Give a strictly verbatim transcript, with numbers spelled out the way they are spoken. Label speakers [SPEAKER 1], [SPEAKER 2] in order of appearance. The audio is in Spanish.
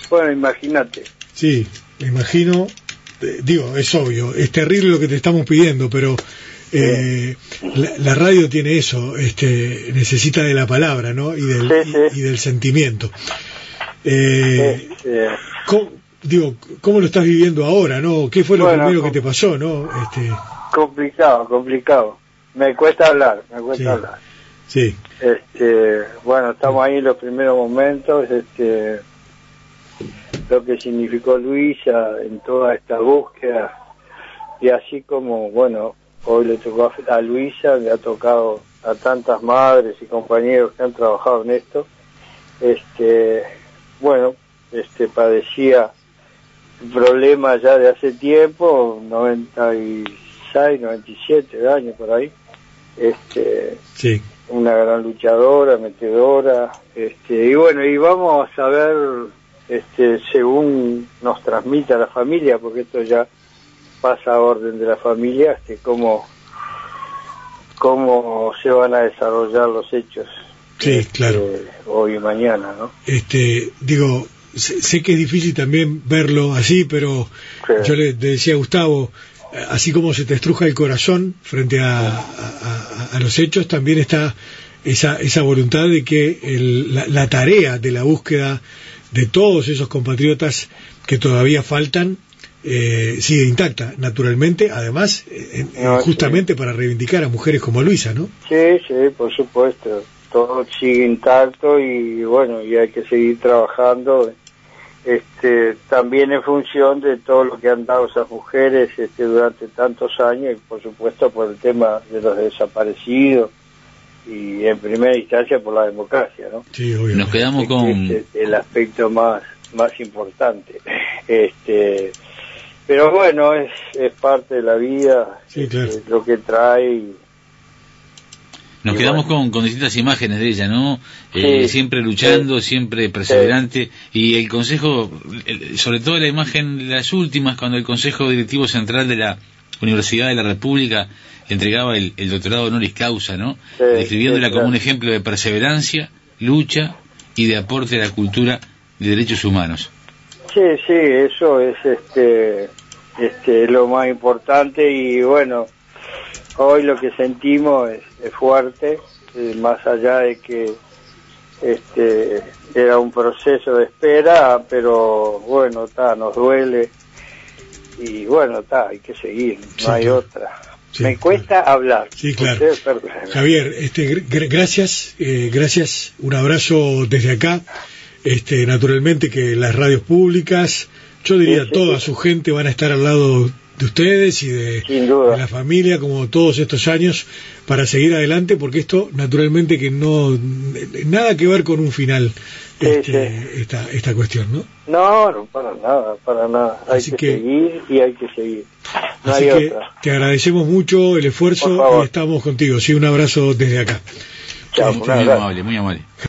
[SPEAKER 1] Bueno, imagínate.
[SPEAKER 2] Sí, me imagino, eh, digo, es obvio, es terrible lo que te estamos pidiendo, pero eh, la, la radio tiene eso, este, necesita de la palabra, ¿no? Y del,
[SPEAKER 1] sí, sí.
[SPEAKER 2] Y, y del sentimiento. Eh,
[SPEAKER 1] sí, sí.
[SPEAKER 2] ¿cómo, digo, ¿cómo lo estás viviendo ahora, no? ¿Qué fue lo
[SPEAKER 1] bueno,
[SPEAKER 2] primero que te pasó, no? Este...
[SPEAKER 1] Complicado, complicado. Me cuesta hablar, me cuesta
[SPEAKER 2] sí,
[SPEAKER 1] hablar.
[SPEAKER 2] Sí.
[SPEAKER 1] Este, bueno, estamos ahí en los primeros momentos, este, lo que significó Luisa en toda esta búsqueda, y así como, bueno, hoy le tocó a Luisa, le ha tocado a tantas madres y compañeros que han trabajado en esto, este, bueno, este, padecía un problema ya de hace tiempo, noventa y seis, noventa y siete años por ahí, este,
[SPEAKER 2] sí.
[SPEAKER 1] una gran luchadora, metedora, este, y bueno, y vamos a saber, este, según nos transmita la familia, porque esto ya pasa a orden de la familia, este, cómo, cómo se van a desarrollar los hechos.
[SPEAKER 2] Sí,
[SPEAKER 1] este,
[SPEAKER 2] claro.
[SPEAKER 1] Hoy y mañana, ¿no?
[SPEAKER 2] Este, digo, sé, sé que es difícil también verlo así, pero sí. Yo le, le decía a Gustavo, así como se te estruja el corazón frente a, a, a, a los hechos, también está esa, esa voluntad de que el, la, la tarea de la búsqueda de todos esos compatriotas que todavía faltan eh, sigue intacta, naturalmente, además, eh,
[SPEAKER 1] no,
[SPEAKER 2] justamente
[SPEAKER 1] sí.
[SPEAKER 2] para reivindicar a mujeres como Luisa, ¿no?
[SPEAKER 1] Sí, sí, por supuesto, todo sigue intacto y bueno, y hay que seguir trabajando. Este, también en función de todo lo que han dado esas mujeres este, durante tantos años y por supuesto por el tema de los desaparecidos y en primera instancia por la democracia, ¿no?
[SPEAKER 2] Sí, obvio.
[SPEAKER 3] Nos quedamos con
[SPEAKER 1] es el aspecto más más importante. Este, pero bueno, es es parte de la vida,
[SPEAKER 2] sí, claro.
[SPEAKER 1] Es lo que trae. Y,
[SPEAKER 3] Nos
[SPEAKER 1] y
[SPEAKER 3] quedamos
[SPEAKER 1] bueno.
[SPEAKER 3] con, con distintas imágenes de ella, ¿no?
[SPEAKER 1] Sí,
[SPEAKER 3] eh, siempre luchando,
[SPEAKER 1] sí,
[SPEAKER 3] siempre perseverante.
[SPEAKER 1] Sí.
[SPEAKER 3] Y el Consejo, el, sobre todo la imagen de las últimas, cuando el Consejo Directivo Central de la Universidad de la República entregaba el, el doctorado honoris causa, ¿no?
[SPEAKER 1] Sí,
[SPEAKER 3] describiéndola
[SPEAKER 1] sí,
[SPEAKER 3] como
[SPEAKER 1] claro.
[SPEAKER 3] un ejemplo de perseverancia, lucha y de aporte a la cultura de derechos humanos.
[SPEAKER 1] Sí, sí, eso es este, este, lo más importante y bueno, hoy lo que sentimos es, es fuerte, eh, más allá de que este era un proceso de espera, pero bueno, ta, nos duele y bueno, ta, hay que seguir, no
[SPEAKER 2] sí,
[SPEAKER 1] hay
[SPEAKER 2] claro.
[SPEAKER 1] otra.
[SPEAKER 2] Sí,
[SPEAKER 1] Me cuesta
[SPEAKER 2] claro.
[SPEAKER 1] hablar.
[SPEAKER 2] Sí, claro.
[SPEAKER 1] Usted,
[SPEAKER 2] Javier, este, gr gracias, eh, gracias, un abrazo desde acá. Este, naturalmente que las radios públicas, yo diría
[SPEAKER 1] sí, sí,
[SPEAKER 2] toda
[SPEAKER 1] sí.
[SPEAKER 2] su gente van a estar al lado de ustedes y de, de la familia como todos estos años para seguir adelante, porque esto naturalmente que no nada que ver con un final
[SPEAKER 1] sí,
[SPEAKER 2] este,
[SPEAKER 1] sí.
[SPEAKER 2] esta esta cuestión, ¿no?
[SPEAKER 1] No, no, para nada, para nada. Hay
[SPEAKER 2] Así
[SPEAKER 1] que,
[SPEAKER 2] que,
[SPEAKER 1] seguir y hay que seguir. No
[SPEAKER 2] así
[SPEAKER 1] hay
[SPEAKER 2] que
[SPEAKER 1] otra.
[SPEAKER 2] te agradecemos mucho el esfuerzo y estamos contigo. Sí, un abrazo desde acá.
[SPEAKER 1] Chao,
[SPEAKER 3] Muy amable, muy amable.